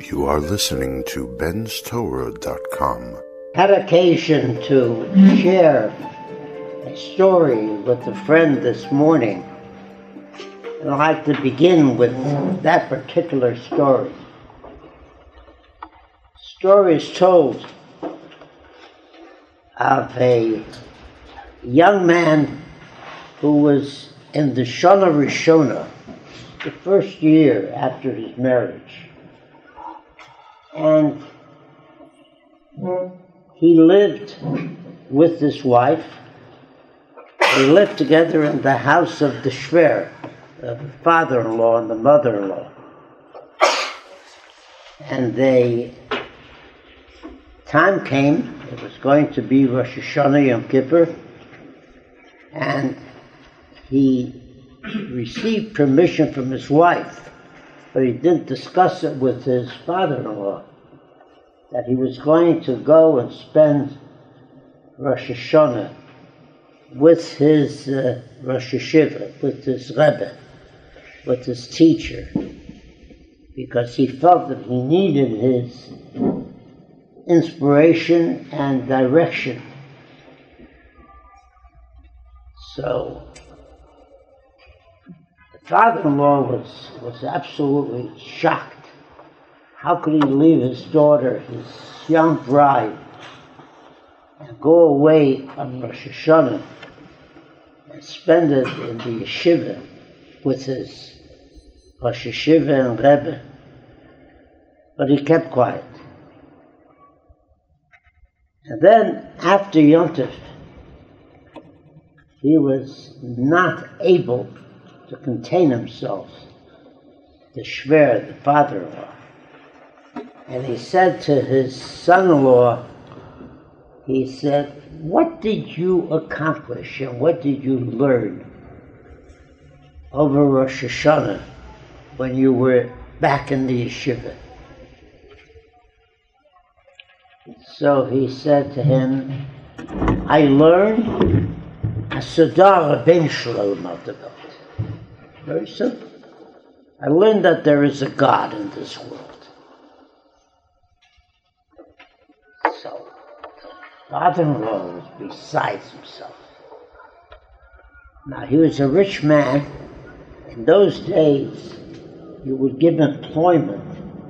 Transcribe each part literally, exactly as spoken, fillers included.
You are listening to Ben's Torah dot com. Had occasion to share a story with a friend this morning. And I'd like to begin with that particular story. The story is told of a young man who was in the Shana Rishona, the first year after his marriage. And he lived with his wife. They lived together in the house of the Shver, the father-in-law and the mother-in-law. And they, time came, it was going to be Rosh Hashanah Yom Kippur, and he received permission from his wife, but he didn't discuss it with his father-in-law, that he was going to go and spend Rosh Hashanah with his uh, Rosh Hashiva, with his Rebbe, with his teacher, because he felt that he needed his inspiration and direction. So the father-in-law was, was absolutely shocked. How could he leave his daughter, his young bride, and go away on Rosh Hashanah and spend it in the yeshiva with his Rosh Hashiva and Rebbe? But he kept quiet. And then, after Yom Tov, he was not able to contain himself, the Shver, the father-in-law. And he said to his son-in-law, he said, what did you accomplish and what did you learn over Rosh Hashanah when you were back in the yeshiva? So he said to him, I learned Asadar ben Shalom Altavot. Very simple. I learned that there is a God in this world. So, the father-in-law was besides himself. Now, he was a rich man. In those days, you would give employment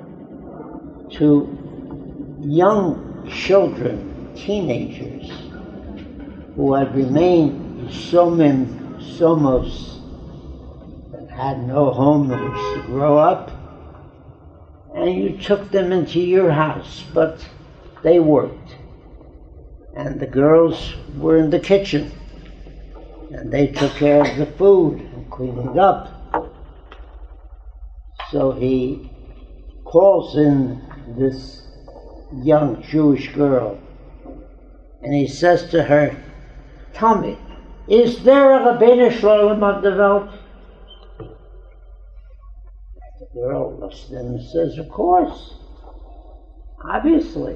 to young children, teenagers, who had remained Yisomim, Somos, and had no home in which to grow up, and you took them into your house, but they worked. And the girls were in the kitchen, and they took care of the food and cleaning up. So he calls in this young Jewish girl, and he says to her, tell me, is there a Rabbeinu Shalom on the Welt? The girl looks at him and says, of course, obviously.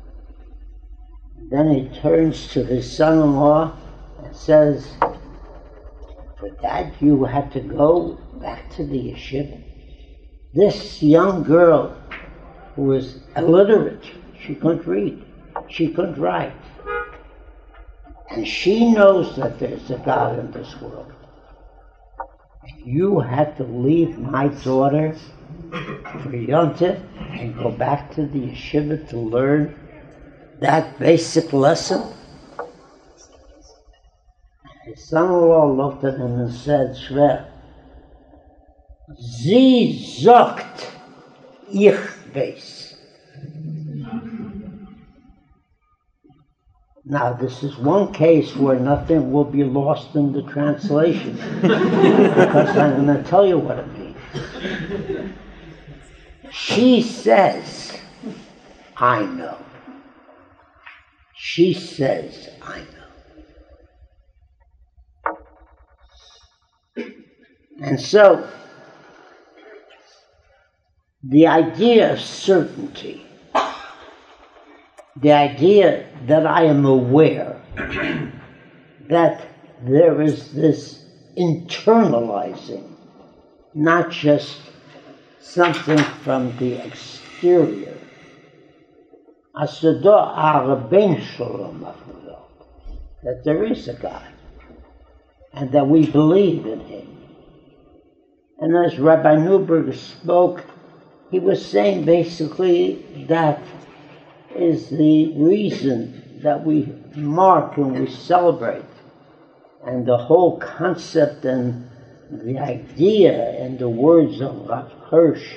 Then he turns to his son-in-law and says, for that you had to go back to the yeshiva? This young girl who was illiterate, she couldn't read, she couldn't write, and she knows that there's a God in this world. You had to leave my daughter for Yom Tov and go back to the yeshiva to learn that basic lesson? His son-in-law looked at him and said, Shver, Sie sagt, ich weiß. Now, this is one case where nothing will be lost in the translation, because I'm going to tell you what it means. She says, I know. She says, I know. And so, the idea of certainty, the idea that I am aware that there is this internalizing, not just something from the exterior. Asado Araben Shalom, that there is a God and that we believe in Him. And as Rabbi Newberg spoke, he was saying basically that is the reason that we mark and we celebrate. And the whole concept and the idea and the words of Rav Hirsch,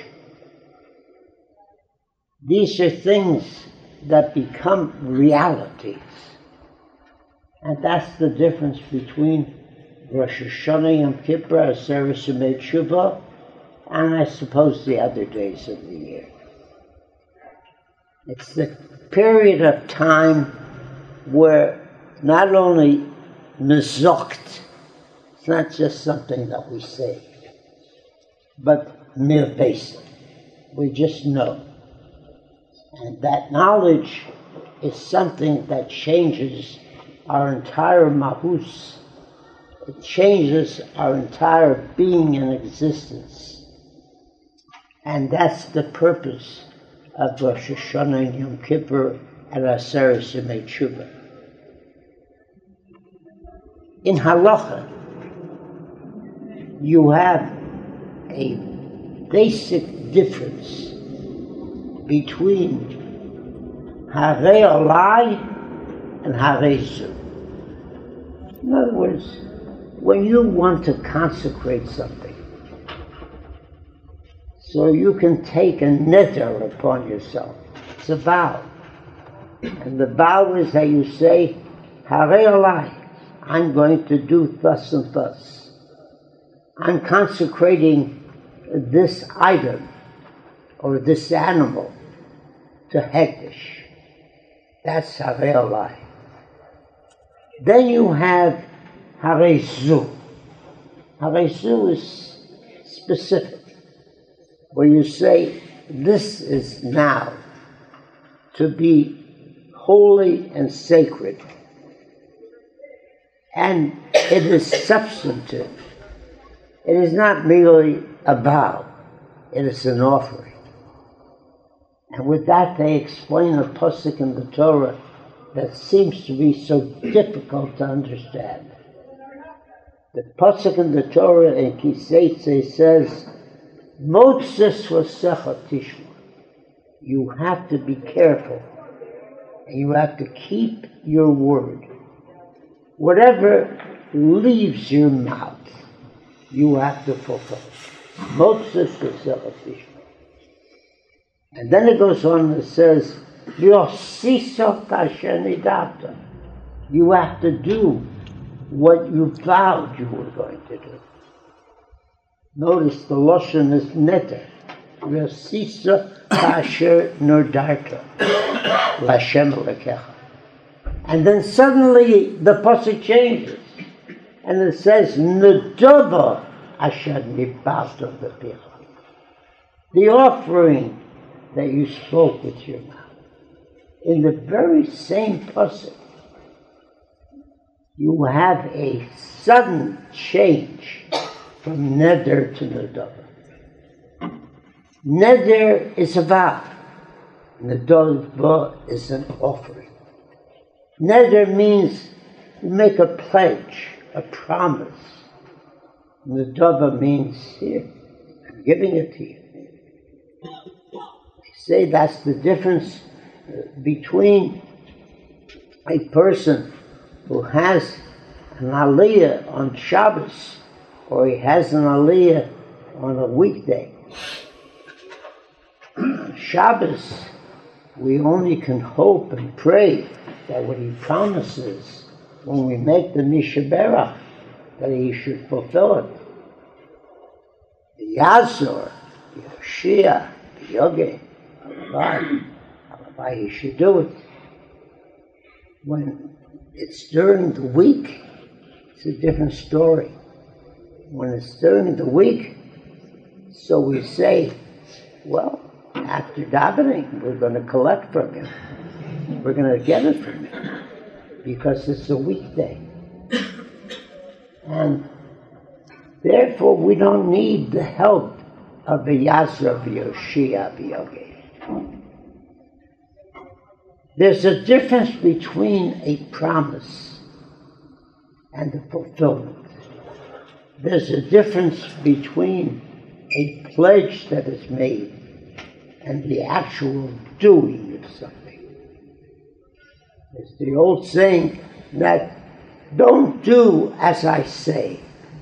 these are things that become realities. And that's the difference between Rosh Hashanah, Yom Kippur, Aseret Yemei Teshuvah, and I suppose the other days of the year. It's the period of time where not only mezokt, it's not just something that we say, but mirvesa, we just know. And that knowledge is something that changes our entire mahus. It changes our entire being and existence. And that's the purpose of Rosh Hashanah and Yom Kippur and Aseret Yemei Teshuvah. In halacha, you have a basic difference between Harei Olai and Harei Zu. In other words, when you want to consecrate something, so you can take a neder upon yourself. It's a vow. And the vow is that you say, Harei Olai, I'm going to do thus and thus. I'm consecrating this item or this animal to Hekdesh. That's Harei Olai. Then you have Harei Zu. Harei Zu is specific, where you say, this is now to be holy and sacred. And it is substantive. It is not merely a vow, it is an offering. And with that they explain a pasuk in the Torah that seems to be so difficult to understand. The pasuk in the Torah in Kiseitze says, Motzes v'secha tishma. You have to be careful, and you have to keep your word. Whatever leaves your mouth, you have to fulfill. Motzes v'secha tishma. And then it goes on and says, Yosiso kasher nidata. You have to do what you vowed you were going to do. Notice the lashon is neder. Yosiso kasher nodarta. L'Hashem Elokecha. And then suddenly the pasuk changes, and it says, Nedava asher nibalta b'picha. The offering that you spoke with your mouth. In the very same pasuk, you have a sudden change from neder to nedava. Neder is a vow. Nedava is an offering. Neder means you make a pledge, a promise. Nedava means, here, I'm giving it to you. Say that's the difference between a person who has an aliyah on Shabbos or he has an aliyah on a weekday. On Shabbos, we only can hope and pray that what he promises when we make the Mishaberach, that he should fulfill it. The Yazor, the Yoshia, the Yogeh, why he should do it. When it's during the week, it's a different story. When it's during the week, so we say, well, after davening, we're going to collect from him. We're going to get it from him because it's a weekday. And therefore, we don't need the help of the Yazra, the Yoshia, the Yogeh. There's a difference between a promise and a fulfillment. There's a difference between a pledge that is made and the actual doing of something. It's the old saying that don't do as I say,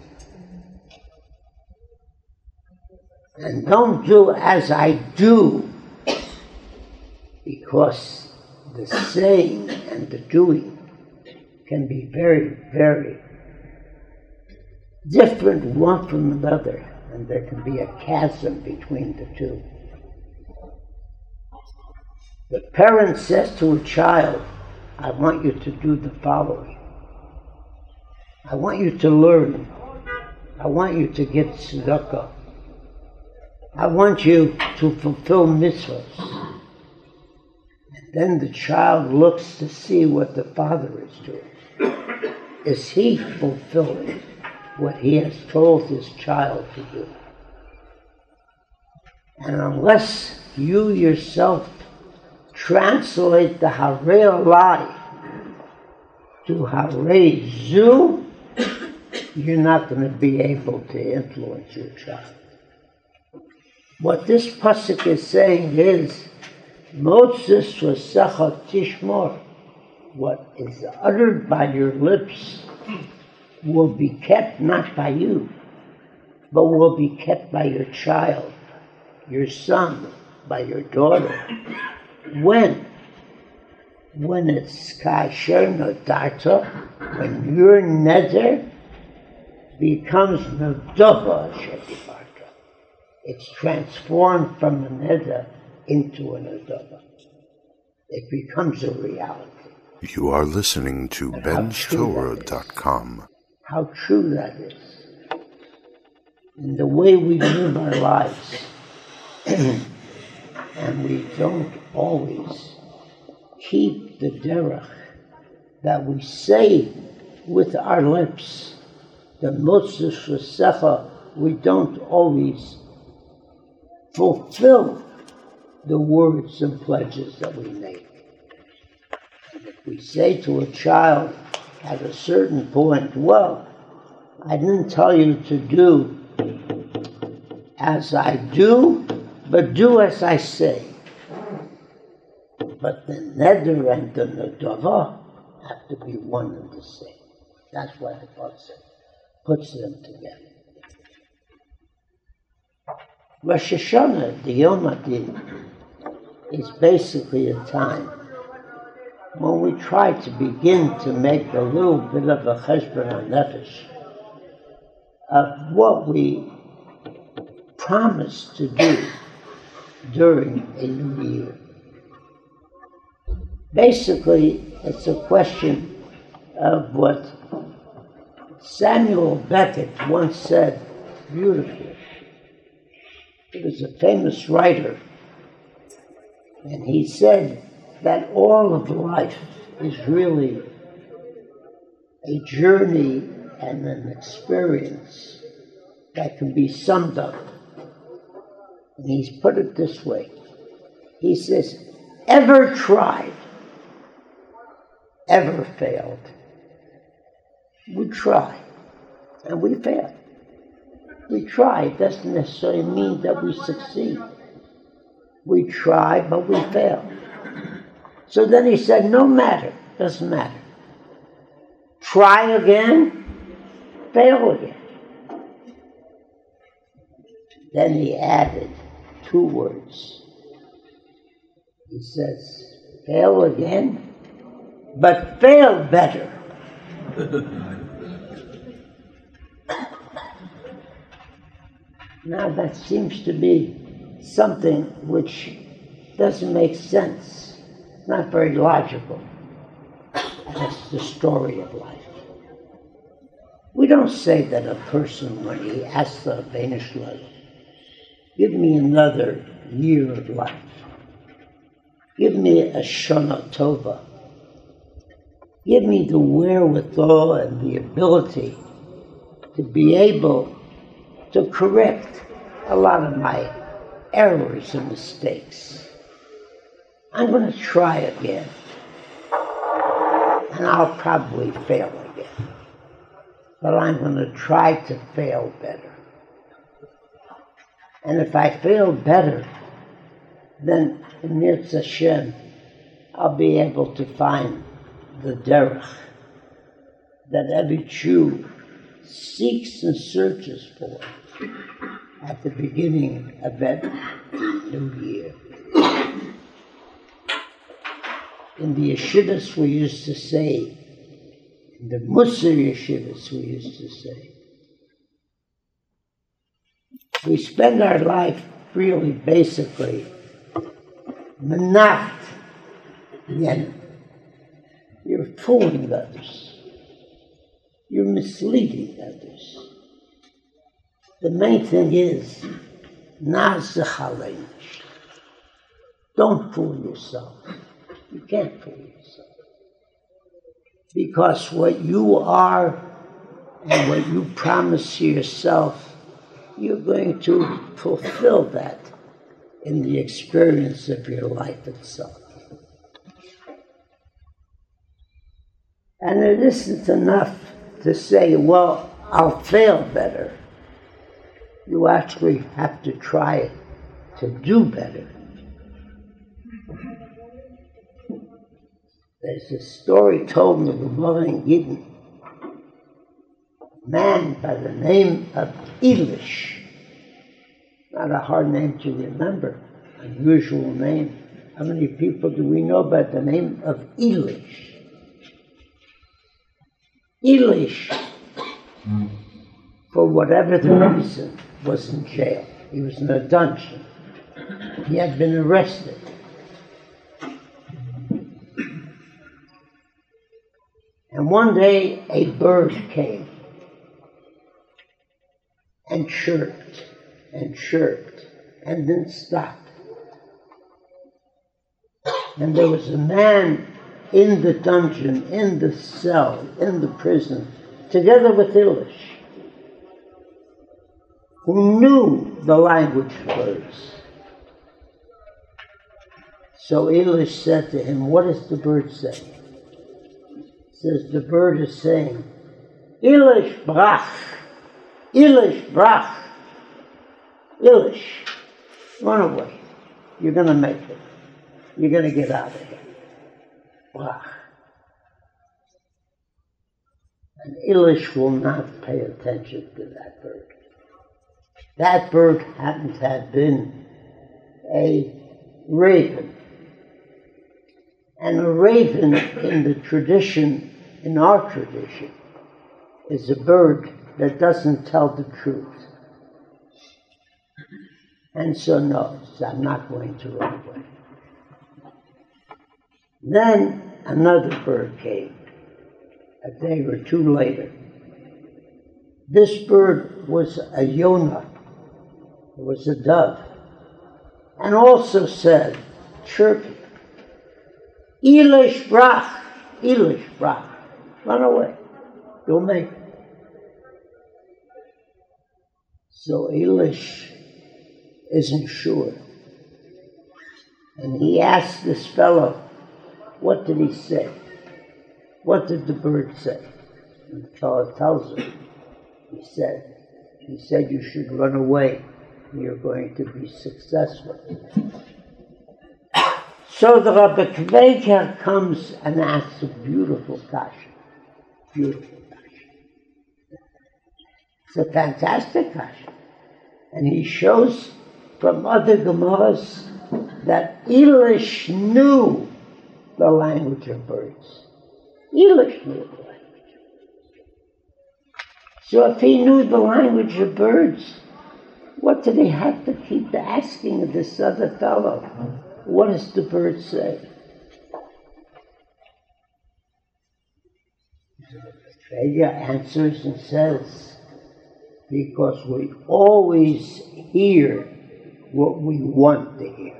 and don't do as I do, because the saying and the doing can be very, very different one from another, and there can be a chasm between the two. The parent says to a child, I want you to do the following. I want you to learn. I want you to get tzedakah. I want you to fulfill mitzvahs. And then the child looks to see what the father is doing. Is he fulfilling what he has told his child to do? And unless you yourself translate the Harei Lai to Harei Zu, you're not going to be able to influence your child. What this pasuk is saying is, Moses v'secha tishmor, what is uttered by your lips will be kept not by you, but will be kept by your child, your son, by your daughter. When? When it's kasher nodarta, when your neder becomes nodava shetifarta. It's transformed from a neder into an nodava. It becomes a reality. You are listening to Ben's Torah dot com. How true that is. In the way we live our lives. And we don't always keep the derech that we say with our lips. The Moses v'secha, we don't always fulfill the words and pledges that we make. And if we say to a child at a certain point, well, I didn't tell you to do as I do, but do as I say. But the neder and the nedava have to be one and the same. That's why the pasuk puts them together. Rosh Hashanah, the Yom Hadin, is basically a time when we try to begin to make a little bit of a cheshbon hanefesh of what we promised to do during a new year. Basically, it's a question of what Samuel Beckett once said beautifully. He was a famous writer, and he said that all of life is really a journey and an experience that can be summed up. And he's put it this way. He says, ever tried, ever failed. We try, and we fail. We try, it doesn't necessarily mean that we succeed. We try, but we fail. So then he said, no matter, doesn't matter. Try again, fail again. Then he added two words. He says, fail again, but fail better. Now that seems to be something which doesn't make sense. It's not very logical. That's the story of life. We don't say that a person, when he asks the Bnei Shalom, give me another year of life. Give me a Shana Tova. Give me the wherewithal and the ability to be able to correct a lot of my errors and mistakes. I'm going to try again. And I'll probably fail again. But I'm going to try to fail better. And if I fail better, then in Mirz Hashem, I'll be able to find the derech that every Jew seeks and searches for at the beginning of every new year. In the yeshivas we used to say, in the Musar yeshivas we used to say, we spend our life really basically menacht yen. You're fooling others. You're misleading others. The main thing is, don't fool yourself. You can't fool yourself. Because what you are and what you promise to yourself, you're going to fulfill that in the experience of your life itself. And it isn't enough to say, well, I'll fail better. You actually have to try to do better. There's a story told in the Gemara in Gittin. A man by the name of Elish, not a hard name to remember, unusual name. How many people do we know by the name of Elish? Elish, for whatever the reason, was in jail. He was in a dungeon. He had been arrested. And one day a bird came and chirped and chirped and then stopped. And there was a man in the dungeon, in the cell, in the prison, together with Elish, who knew the language of birds. So Elish said to him, what does the bird say? He says, the bird is saying, Elish brach, Elish brach, Elish, run away. You're going to make it. You're going to get out of here. Brach. And Elish will not pay attention to that bird. That bird happened to have been a raven. And a raven in the tradition, in our tradition, is a bird that doesn't tell the truth. And so no, I'm not going to run away. Then another bird came, a day or two later. This bird was a yonah, it was a dove, and also said, chirping, Elish brach, Elish brach, run away, you'll make it. So Elish isn't sure. And he asked this fellow, what did he say? What did the bird say? And the fellow tells him, he said, he said you should run away, you're going to be successful. So the Rabbi Kveker comes and asks a beautiful kasha. Beautiful kasha. It's a fantastic kasha. And he shows from other Gemaras that Elish knew the language of birds. Elish knew the language. So if he knew the language of birds, what did he have to keep asking this other fellow? What does the bird say? Vega answers and says, because we always hear what we want to hear.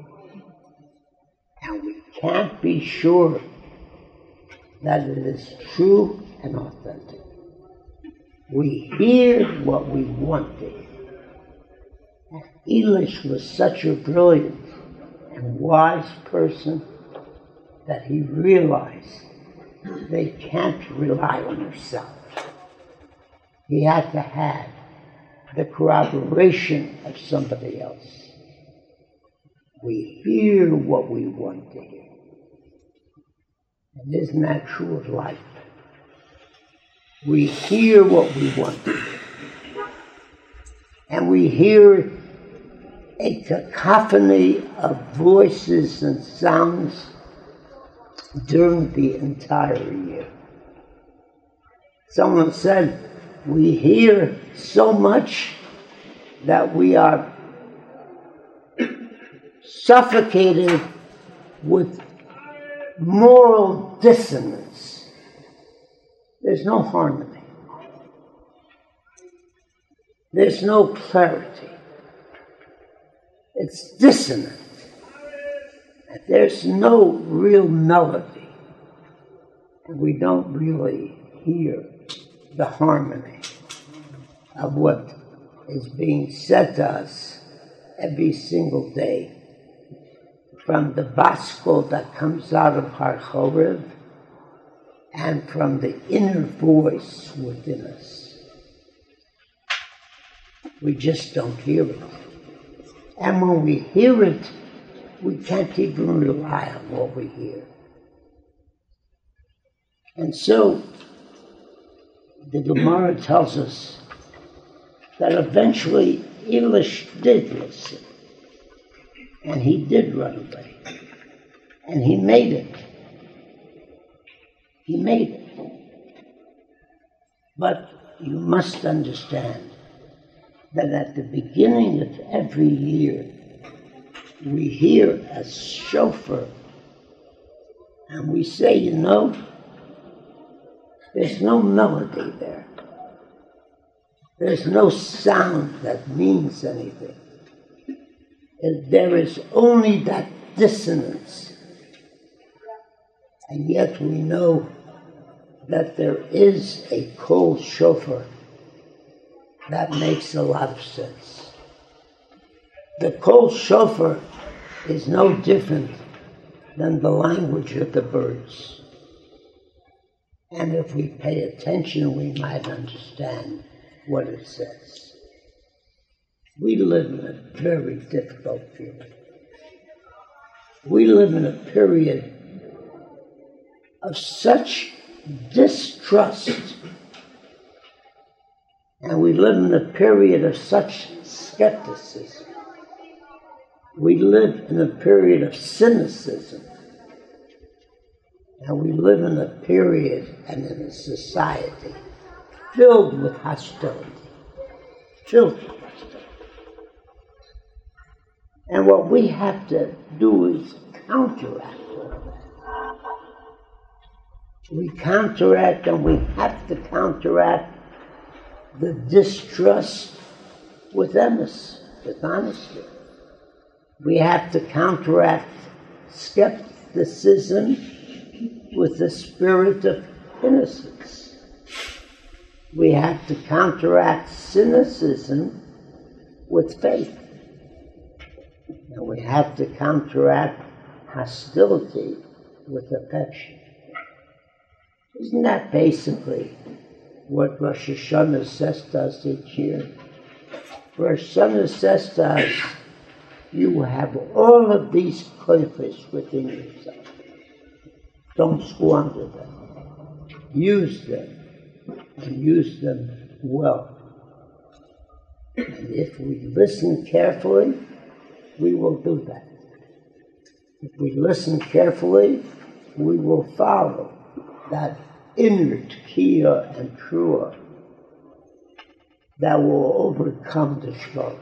And we can't be sure that it is true and authentic. We hear what we want to hear. And Elish was such a brilliant and wise person that he realized they can't rely on themselves. He had to have the corroboration of somebody else. We hear what we want to hear. And isn't that true of life? We hear what we want to hear. And we hear a cacophony of voices and sounds during the entire year. Someone said, we hear so much that we are suffocated with moral dissonance. There's no harmony. There's no clarity. It's dissonant. There's no real melody. And we don't really hear the harmony of what is being said to us every single day from the Baskel that comes out of Har Chorev and from the inner voice within us. We just don't hear it. And when we hear it, we can't even rely on what we hear. And so, the Gemara tells us that eventually Elish did listen. And he did run away. And he made it. He made it. But you must understand that at the beginning of every year, we hear a shofar, and we say, you know, there's no melody there. There's no sound that means anything. There is only that dissonance. And yet we know that there is a kol shofar that makes a lot of sense. The kol shofar is no different than the language of the birds. And if we pay attention, we might understand what it says. We live in a very difficult period. We live in a period of such distrust, and we live in a period of such skepticism. We live in a period of cynicism, and we live in a period and in a society filled with hostility, filled with hostility. And what we have to do is counteract all that. We counteract, and we have to counteract the distrust with earnestness, with honesty. We have to counteract skepticism with the spirit of innocence. We have to counteract cynicism with faith. And we have to counteract hostility with affection. Isn't that basically what Rosh Hashanah says to us each year? Rosh Hashanah says to us, you have all of these koifos within yourself. Don't squander them. Use them, and use them well. And if we listen carefully, we will do that. If we listen carefully, we will follow that inner tkiya and trua that will overcome the struggle.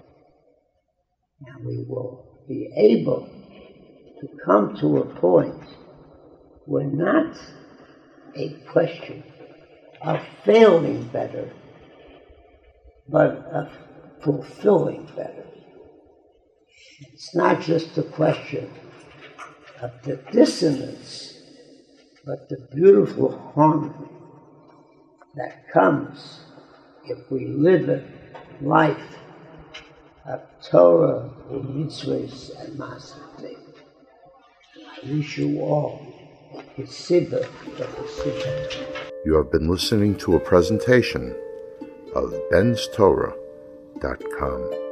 And we will be able to come to a point where not a question of failing better, but of fulfilling better. It's not just a question of the dissonance, but the beautiful harmony that comes if we live a life of Torah, mitzvahs, and maaseh. I wish you all the Sibah of the Sibah. You have been listening to a presentation of Ben's Torah dot com.